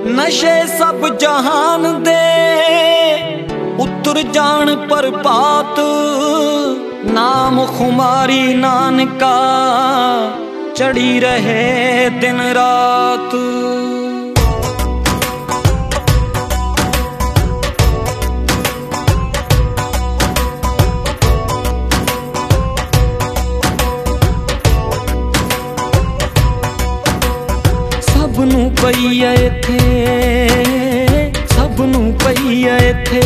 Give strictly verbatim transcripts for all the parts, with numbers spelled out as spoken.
नशे सब जहान दे उतर जान परपात, नाम खुमारी नानका चढ़ी रहे दिन रात। सबनू पई है इत्थे, सबनू पई है इत्थे,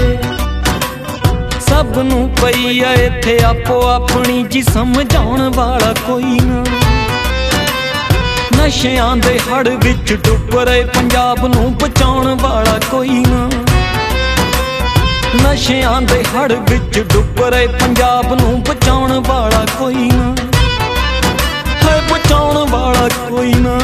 सबनू पई है इत्थे आपो अपनी जी समझाउण वाला कोई ना। नशियां दे हड़ विच डुब रहे पंजाब नू बचाउण वाला कोई ना। नशियां दे हड़ विच डुब रहे पंजाब नू बचाउण वाला कोई ना, है बचाउण वाला कोई ना।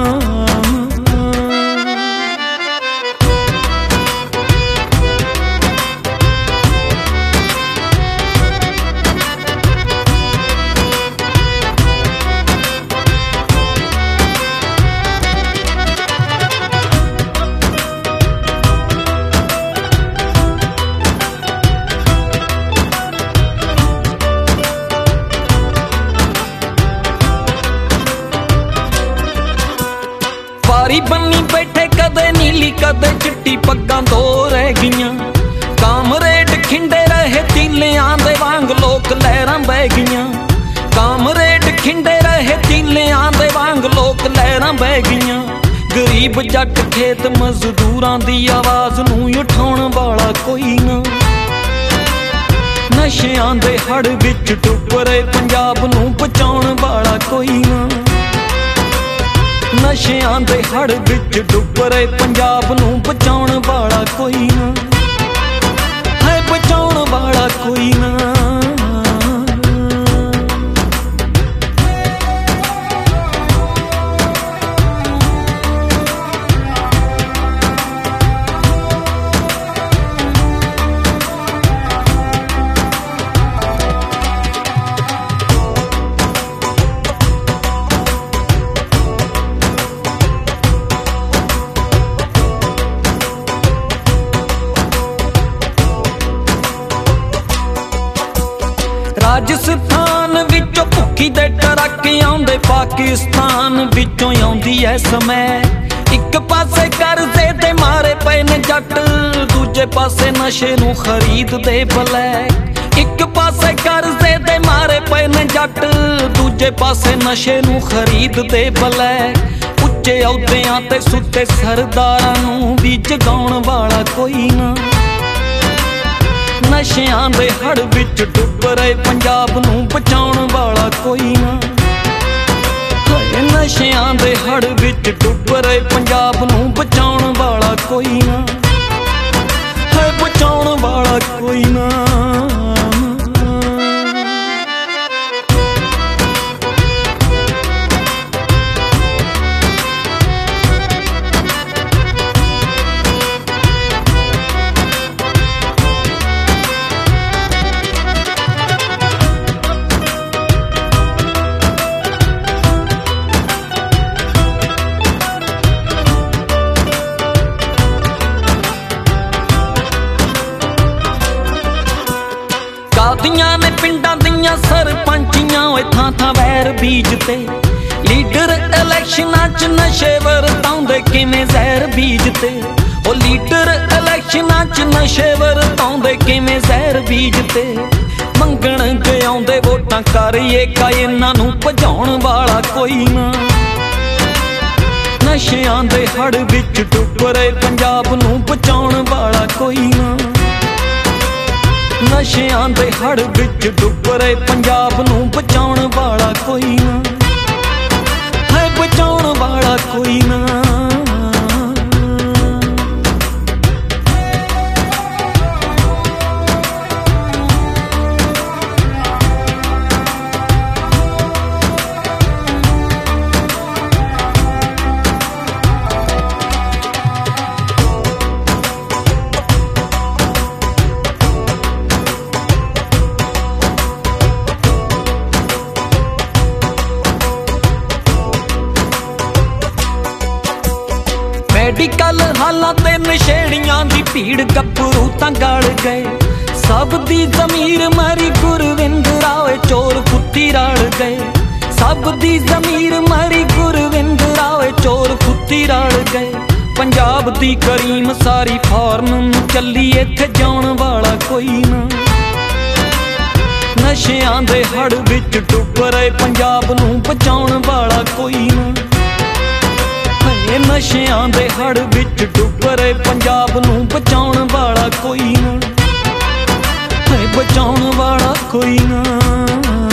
वारी बन्नी बैठे कदे नीली कदे चिट्टी पग्गां दो रह गईयां। कामरेड खिंडे रहे तीलियां दे वांग लोक लहरां बह गईयां। कामरेड खिंडे रहे तीलियां दे वांग लोक लहरां बह गईयां। गरीब जट खेत मजदूरां दी आवाज नूं उठाउण वाला कोई ना। नशियां दे हड़ विच डुब रहे पंजाब नूं बचाउण वाला कोई ना। नशियां दे हड़ विच डुब रहे पंजाब नूं बचाउण वाला कोई ना, है बचाउण वाला कोई ना। राजस्थान विचों भुक्खी दे ट्रक आउंदे, पाकिस्तान विचों आउंदी है समय। एक पासे करजे ते मारे पए ने जट, दूजे पासे नशे नूं खरीद दे ब्लैक। एक पासे करजे ते मारे पए ने जट, दूजे पासे नशे नूं खरीद दे ब्लैक। उच्चे अहुदियां ते सुते सरदारां नूं भी जगाउण वाला कोई ना। नशियां दे हड़ विच डुब रहे पंजाब नूं बचाउण वाला कोई ना। नशियां दे हड़ विच डुब रहे पंजाब नूं बचाउण वाला कोई ना, है बचाउण वाला कोई ना। कादियां ने पिंडां दियां सरपंचियां थां थां वैर बीजते। लीडर इलैक्शनां च नशे वरताउंदे किवें जहर बीजते। ओ लीडर इलैक्शनां च नशे वरताउंदे किवें जहर बीजते। मंगण जे आउंदे वोटां करिए का इन्हां नूं भजाउण वाला कोई ना। नशियां दे हड़ विच डुब रहे पंजाब नूं बचाउण वाला कोई ना। नशियां दे हड़ विच डुब रहे पंजाब नूं बचाउण वाला कोई ना, है बचाउण वाला कोई ना। मेडिकल हल ਮਾਲਾਂ ਤੇ ਨਸ਼ੇੜੀਆਂ ਦੀ ਭੀੜ, ਗੱਭਰੂ ਤਾਂ ਗਲ ਗਏ। ਸਭ ਦੀ ਜ਼ਮੀਰ ਮਰੀ ਗੁਰਵਿੰਦ ਰਾਏ, ਚੋਰ ਕੁੱਤੀ ਰਲ ਗਏ। ਸਭ ਦੀ ਜ਼ਮੀਰ ਮਰੀ ਗੁਰਵਿੰਦ ਰਾਏ, ਚੋਰ ਕੁੱਤੀ ਰਲ ਗਏ। ਪੰਜਾਬ ਦੀ ਕਰੀਮ ਸਾਰੀ ਫੌਰਨ ਨੂੰ ਚੱਲੀ, ਇੱਥੇ ਜਾਣ ਵਾਲਾ ਕੋਈ ਨਾ। ਨਸ਼ਿਆਂ ਦੇ ਹੜ ਵਿੱਚ ਡੁੱਬ ਰਹੇ ਪੰਜਾਬ ਨੂੰ ਬਚਾਉਣ ਵਾਲਾ ਕੋਈ ਨਾ। ਹਏ ਨਸ਼ਿਆਂ ਦੇ ਹੜ ਵਿੱਚ ਡੁੱਬ ਰਹੇ ਪੰਜਾਬ ਨੂੰ ਬਚਾਉਣ ਵਾਲਾ ਕੋਈ ਨਾ। ਹਏ ਬਚਾਉਣ ਵਾਲਾ ਕੋਈ ਨਾ।